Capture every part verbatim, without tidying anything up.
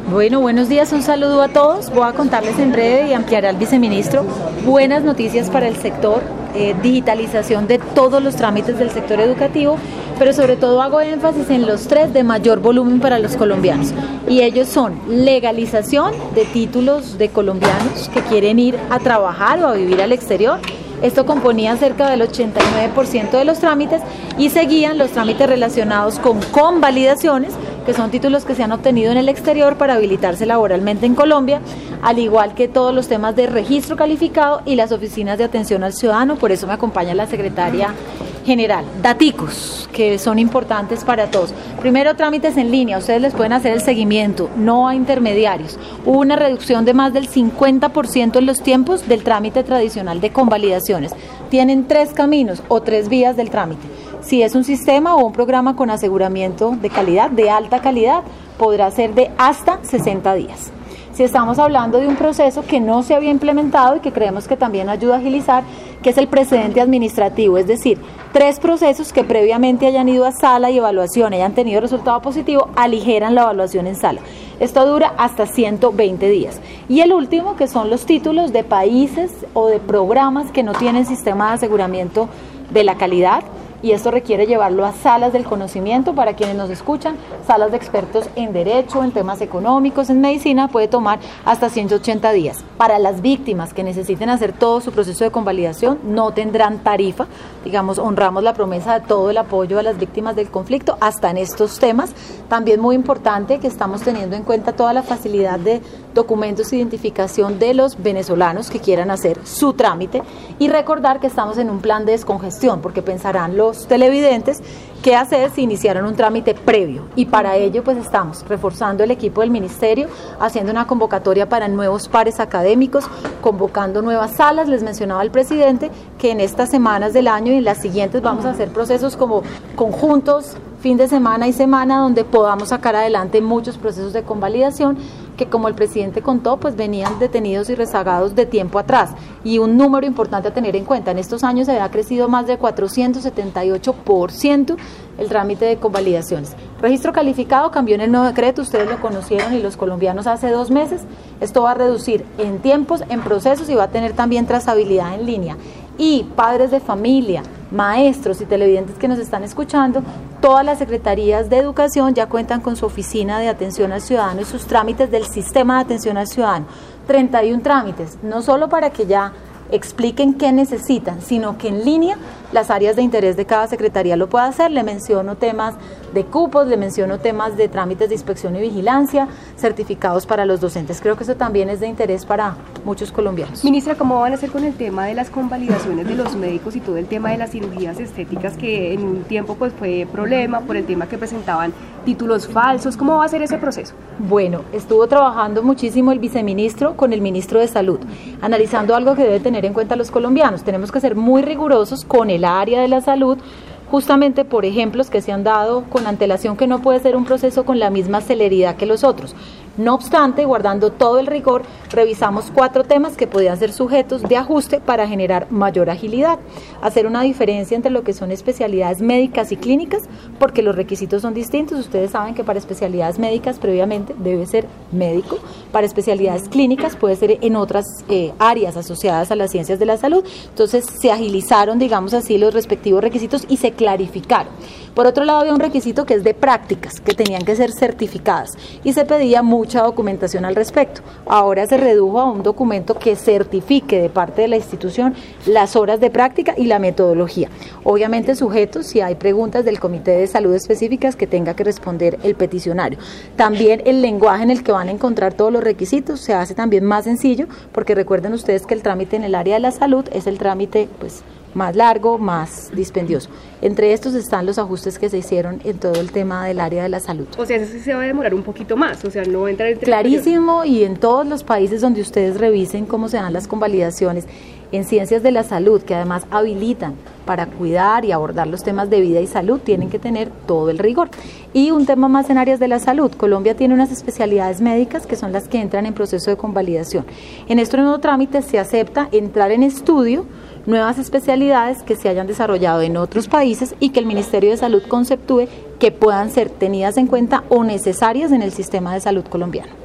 Bueno, buenos días, un saludo a todos. Voy a contarles en breve y ampliará el viceministro buenas noticias para el sector, eh, digitalización de todos los trámites del sector educativo, pero sobre todo hago énfasis en los tres de mayor volumen para los colombianos, y ellos son legalización de títulos de colombianos que quieren ir a trabajar o a vivir al exterior. Esto componía cerca del ochenta y nueve por ciento de los trámites, y seguían los trámites relacionados con convalidaciones, que son títulos que se han obtenido en el exterior para habilitarse laboralmente en Colombia, al igual que todos los temas de registro calificado y las oficinas de atención al ciudadano. Por eso me acompaña la secretaria general. Daticos que son importantes para todos. Primero, trámites en línea, ustedes les pueden hacer el seguimiento, no a intermediarios. Hubo una reducción de más del cincuenta por ciento en los tiempos del trámite tradicional de convalidaciones. Tienen tres caminos o tres vías del trámite. Si es un sistema o un programa con aseguramiento de calidad, de alta calidad, podrá ser de hasta sesenta días. Si estamos hablando de un proceso que no se había implementado y que creemos que también ayuda a agilizar, que es el precedente administrativo, es decir, tres procesos que previamente hayan ido a sala y evaluación y hayan tenido resultado positivo, aligeran la evaluación en sala. Esto dura hasta ciento veinte días. Y el último, que son los títulos de países o de programas que no tienen sistema de aseguramiento de la calidad, y esto requiere llevarlo a salas del conocimiento. Para quienes nos escuchan, salas de expertos en derecho, en temas económicos, en medicina, puede tomar hasta ciento ochenta días. Para las víctimas que necesiten hacer todo su proceso de convalidación, no tendrán tarifa. Digamos, honramos la promesa de todo el apoyo a las víctimas del conflicto, hasta en estos temas. También muy importante que estamos teniendo en cuenta toda la facilidad de documentos de identificación de los venezolanos que quieran hacer su trámite, y recordar que estamos en un plan de descongestión, porque pensarán los televidentes qué hacer si iniciaron un trámite previo, y para ello pues estamos reforzando el equipo del ministerio, haciendo una convocatoria para nuevos pares académicos, convocando nuevas salas. Les mencionaba el presidente que en estas semanas del año y en las siguientes vamos a hacer procesos como conjuntos, fin de semana y semana, donde podamos sacar adelante muchos procesos de convalidación que, como el presidente contó, pues venían detenidos y rezagados de tiempo atrás. Y un número importante a tener en cuenta: en estos años se ha crecido más de cuatrocientos setenta y ocho por ciento el trámite de convalidaciones. Registro calificado cambió en el nuevo decreto, ustedes lo conocieron y los colombianos hace dos meses. Esto va a reducir en tiempos, en procesos, y va a tener también trazabilidad en línea. Y padres de familia, maestros y televidentes que nos están escuchando, todas las secretarías de educación ya cuentan con su oficina de atención al ciudadano y sus trámites del sistema de atención al ciudadano. treinta y uno trámites, no solo para que ya expliquen qué necesitan, sino que en línea las áreas de interés de cada secretaría lo pueda hacer. Le menciono temas de cupos, le menciono temas de trámites de inspección y vigilancia, certificados para los docentes. Creo que eso también es de interés para muchos colombianos. Ministra, ¿cómo van a hacer con el tema de las convalidaciones de los médicos y todo el tema de las cirugías estéticas, que en un tiempo pues fue problema por el tema que presentaban títulos falsos? ¿Cómo va a ser ese proceso? Bueno, estuvo trabajando muchísimo el viceministro con el ministro de Salud, analizando algo que debe tener en cuenta los colombianos. Tenemos que ser muy rigurosos con el área de la salud, justamente por ejemplos que se han dado con antelación, que no puede ser un proceso con la misma celeridad que los otros. No obstante, guardando todo el rigor, revisamos cuatro temas que podían ser sujetos de ajuste para generar mayor agilidad. Hacer una diferencia entre lo que son especialidades médicas y clínicas, porque los requisitos son distintos. Ustedes saben que para especialidades médicas previamente debe ser médico, para especialidades clínicas puede ser en otras eh, áreas asociadas a las ciencias de la salud. Entonces se agilizaron, digamos así, los respectivos requisitos y se clarificaron. Por otro lado, había un requisito que es de prácticas, que tenían que ser certificadas, y se pedía mucha documentación al respecto. Ahora se redujo a un documento que certifique de parte de la institución las horas de práctica y la metodología. Obviamente sujetos si hay preguntas del Comité de Salud específicas que tenga que responder el peticionario. También el lenguaje en el que van a encontrar todos los requisitos se hace también más sencillo, porque recuerden ustedes que el trámite en el área de la salud es el trámite pues más largo, más dispendioso. Entre estos están los ajustes que se hicieron en todo el tema del área de la salud. O sea, eso se va a demorar un poquito más, o sea, no va a entrar en... Clarísimo, y en todos los países donde ustedes revisen cómo se dan las convalidaciones en ciencias de la salud, que además habilitan para cuidar y abordar los temas de vida y salud, tienen que tener todo el rigor. Y un tema más en áreas de la salud: Colombia tiene unas especialidades médicas que son las que entran en proceso de convalidación. En este nuevo trámite se acepta entrar en estudio nuevas especialidades que se hayan desarrollado en otros países y que el Ministerio de Salud conceptúe que puedan ser tenidas en cuenta o necesarias en el sistema de salud colombiano.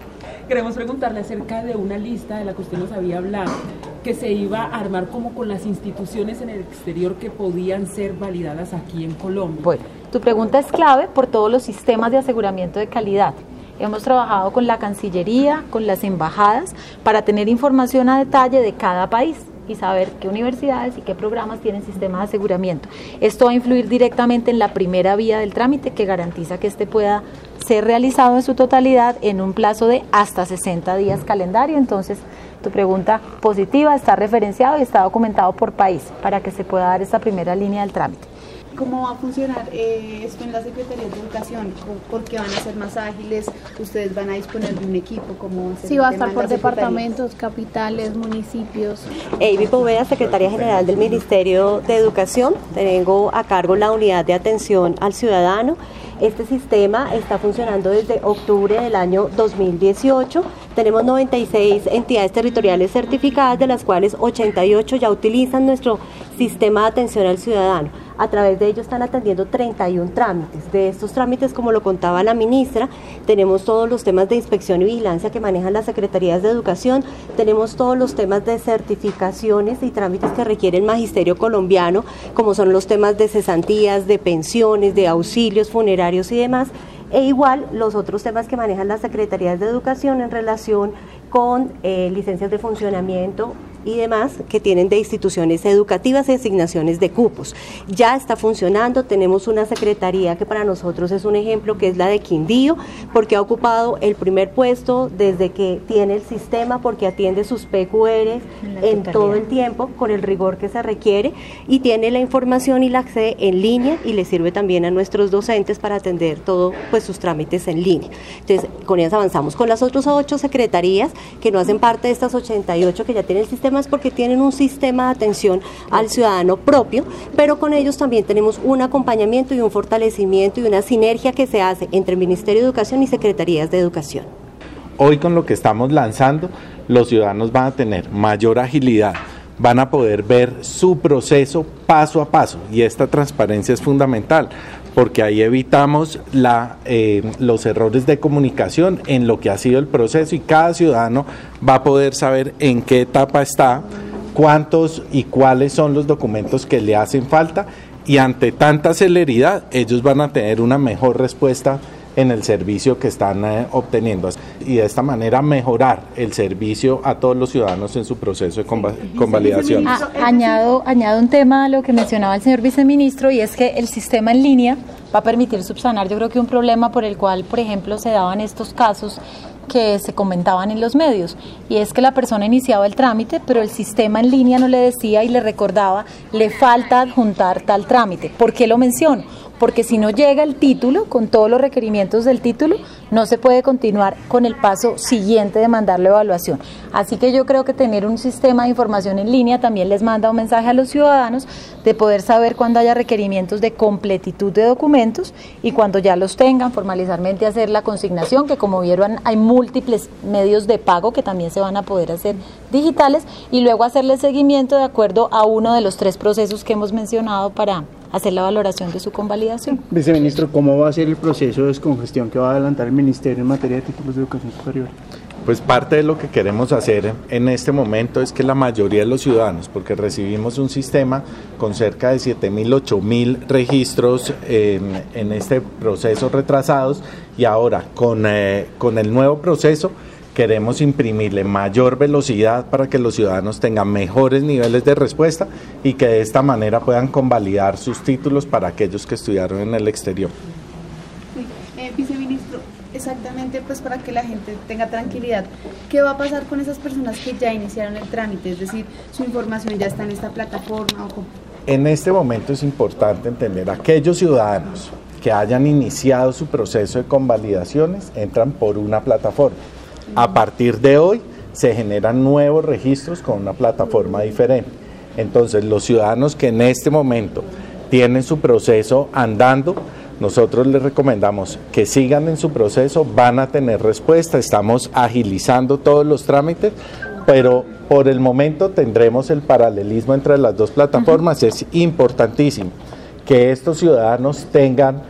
Queremos preguntarle acerca de una lista de la que usted nos había hablado, que se iba a armar como con las instituciones en el exterior que podían ser validadas aquí en Colombia. Bueno, tu pregunta es clave por todos los sistemas de aseguramiento de calidad. Hemos trabajado con la Cancillería, con las embajadas, para tener información a detalle de cada país y saber qué universidades y qué programas tienen sistemas de aseguramiento. Esto va a influir directamente en la primera vía del trámite, que garantiza que este pueda ser realizado en su totalidad en un plazo de hasta sesenta días calendario. Entonces, tu pregunta positiva, está referenciado y está documentado por país para que se pueda dar esta primera línea del trámite. ¿Cómo va a funcionar eh, esto en la Secretaría de Educación? ¿Por qué van a ser más ágiles? ¿Ustedes van a disponer de un equipo? ¿Cómo sí, va a estar por departamentos, capitales, municipios. Eivy Poveda, Secretaria General del Ministerio de Educación. Tengo a cargo la unidad de atención al ciudadano. Este sistema está funcionando desde octubre del año dos mil dieciocho. Tenemos noventa y seis entidades territoriales certificadas, de las cuales ochenta y ocho ya utilizan nuestro sistema de atención al ciudadano. A través de ello están atendiendo treinta y un trámites. De estos trámites, como lo contaba la ministra, tenemos todos los temas de inspección y vigilancia que manejan las secretarías de educación, tenemos todos los temas de certificaciones y trámites que requiere el magisterio colombiano, como son los temas de cesantías, de pensiones, de auxilios funerarios y demás, e igual los otros temas que manejan las secretarías de educación en relación con eh, licencias de funcionamiento y demás que tienen de instituciones educativas y asignaciones de cupos. Ya está funcionando, tenemos una secretaría que para nosotros es un ejemplo, que es la de Quindío, porque ha ocupado el primer puesto desde que tiene el sistema, porque atiende sus P Q Rs en todo el tiempo con el rigor que se requiere y tiene la información y la accede en línea y le sirve también a nuestros docentes para atender todo pues sus trámites en línea. Entonces con ellas avanzamos. Con las otras ocho secretarías que no hacen parte de estas ochenta y ocho que ya tienen el sistema, es porque tienen un sistema de atención al ciudadano propio, pero con ellos también tenemos un acompañamiento y un fortalecimiento y una sinergia que se hace entre el Ministerio de Educación y Secretarías de Educación. Hoy con lo que estamos lanzando, los ciudadanos van a tener mayor agilidad, van a poder ver su proceso paso a paso y esta transparencia es fundamental, porque ahí evitamos la, eh, los errores de comunicación en lo que ha sido el proceso y cada ciudadano va a poder saber en qué etapa está, cuántos y cuáles son los documentos que le hacen falta y ante tanta celeridad ellos van a tener una mejor respuesta en el servicio que están eh, obteniendo y de esta manera mejorar el servicio a todos los ciudadanos en su proceso de conva convalidación. Ah, añado, añado un tema a lo que mencionaba el señor viceministro, y es que el sistema en línea va a permitir subsanar yo creo que un problema por el cual, por ejemplo, se daban estos casos que se comentaban en los medios, y es que la persona iniciaba el trámite, pero el sistema en línea no le decía y le recordaba, le falta adjuntar tal trámite. ¿Por qué lo menciono? Porque si no llega el título, con todos los requerimientos del título, no se puede continuar con el paso siguiente de mandar la evaluación. Así que yo creo que tener un sistema de información en línea también les manda un mensaje a los ciudadanos de poder saber cuando haya requerimientos de completitud de documentos y cuando ya los tengan, formalizarmente hacer la consignación, que como vieron hay múltiples medios de pago que también se van a poder hacer digitales, y luego hacerle seguimiento de acuerdo a uno de los tres procesos que hemos mencionado para hacer la valoración de su convalidación. Viceministro, ¿cómo va a ser el proceso de descongestión que va a adelantar el Ministerio en materia de títulos de educación superior? Pues parte de lo que queremos hacer en este momento es que la mayoría de los ciudadanos, porque recibimos un sistema con cerca de siete mil, ocho mil registros eh, en este proceso retrasados, y ahora con, eh, con el nuevo proceso queremos imprimirle mayor velocidad para que los ciudadanos tengan mejores niveles de respuesta y que de esta manera puedan convalidar sus títulos para aquellos que estudiaron en el exterior. Sí. Eh, viceministro, exactamente, pues para que la gente tenga tranquilidad, ¿qué va a pasar con esas personas que ya iniciaron el trámite? Es decir, su información ya está en esta plataforma. ¿O cómo? En este momento es importante entender, aquellos ciudadanos que hayan iniciado su proceso de convalidaciones entran por una plataforma. A partir de hoy se generan nuevos registros con una plataforma diferente. Entonces, los ciudadanos que en este momento tienen su proceso andando, nosotros les recomendamos que sigan en su proceso, van a tener respuesta, estamos agilizando todos los trámites, pero por el momento tendremos el paralelismo entre las dos plataformas. Uh-huh. Es importantísimo que estos ciudadanos tengan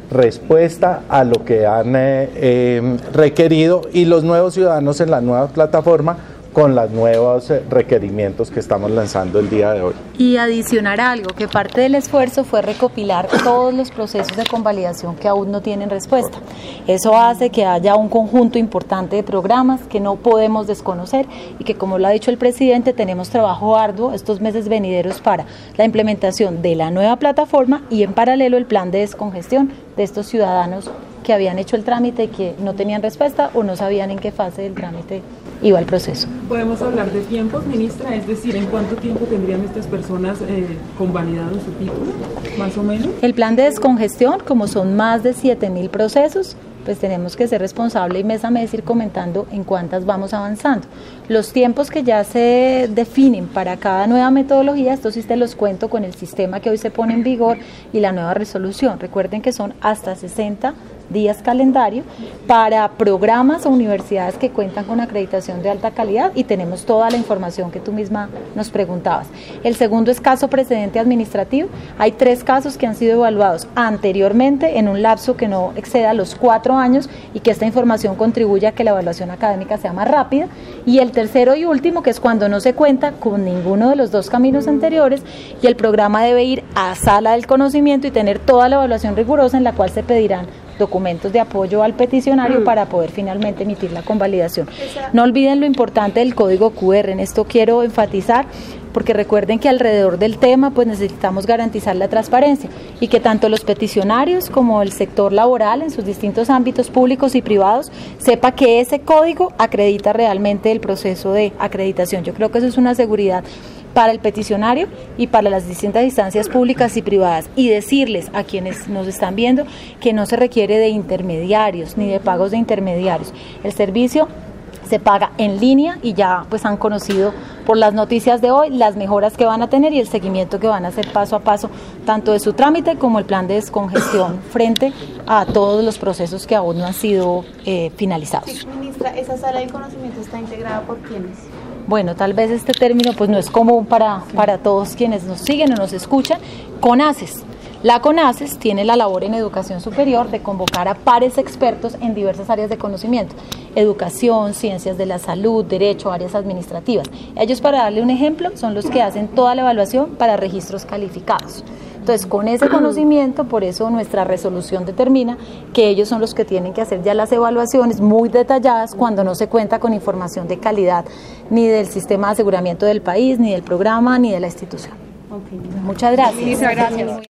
respuesta a lo que han eh, eh, requerido, y los nuevos ciudadanos en la nueva plataforma con los nuevos requerimientos que estamos lanzando el día de hoy. Y adicionar algo, que parte del esfuerzo fue recopilar todos los procesos de convalidación que aún no tienen respuesta. Eso hace que haya un conjunto importante de programas que no podemos desconocer y que, como lo ha dicho el presidente, tenemos trabajo arduo estos meses venideros para la implementación de la nueva plataforma y en paralelo el plan de descongestión de estos ciudadanos que habían hecho el trámite y que no tenían respuesta o no sabían en qué fase del trámite iba el proceso. ¿Podemos hablar de tiempos, ministra? Es decir, ¿en cuánto tiempo tendrían estas personas eh, convalidado su título, más o menos? El plan de descongestión, como son más de siete mil procesos, pues tenemos que ser responsables y mes a mes ir comentando en cuántas vamos avanzando. Los tiempos que ya se definen para cada nueva metodología, estos sí te los cuento con el sistema que hoy se pone en vigor y la nueva resolución. Recuerden que son hasta sesenta días calendario para programas o universidades que cuentan con acreditación de alta calidad, y tenemos toda la información que tú misma nos preguntabas. El segundo es caso precedente administrativo. Hay tres casos que han sido evaluados anteriormente en un lapso que no exceda los cuatro años y que esta información contribuye a que la evaluación académica sea más rápida. Y el tercero y último, que es cuando no se cuenta con ninguno de los dos caminos anteriores y el programa debe ir a sala del conocimiento y tener toda la evaluación rigurosa, en la cual se pedirán documentos de apoyo al peticionario para poder finalmente emitir la convalidación. No olviden lo importante del código Q R, en esto quiero enfatizar, porque recuerden que alrededor del tema pues necesitamos garantizar la transparencia y que tanto los peticionarios como el sector laboral en sus distintos ámbitos públicos y privados sepa que ese código acredita realmente el proceso de acreditación. Yo creo que eso es una seguridad para el peticionario y para las distintas instancias públicas y privadas, y decirles a quienes nos están viendo que no se requiere de intermediarios ni de pagos de intermediarios. El servicio se paga en línea y ya pues han conocido por las noticias de hoy las mejoras que van a tener y el seguimiento que van a hacer paso a paso, tanto de su trámite como el plan de descongestión frente a todos los procesos que aún no han sido eh, finalizados. Sí, ministra, ¿esa sala del conocimiento está integrada por quiénes? Bueno, tal vez este término pues no es común para, para todos quienes nos siguen o nos escuchan. CONACES. La CONACES tiene la labor en educación superior de convocar a pares expertos en diversas áreas de conocimiento: educación, ciencias de la salud, derecho, áreas administrativas. Ellos, para darle un ejemplo, son los que hacen toda la evaluación para registros calificados. Entonces, con ese conocimiento, por eso nuestra resolución determina que ellos son los que tienen que hacer ya las evaluaciones muy detalladas cuando no se cuenta con información de calidad ni del sistema de aseguramiento del país, ni del programa, ni de la institución. Okay. Muchas gracias. Muchas gracias.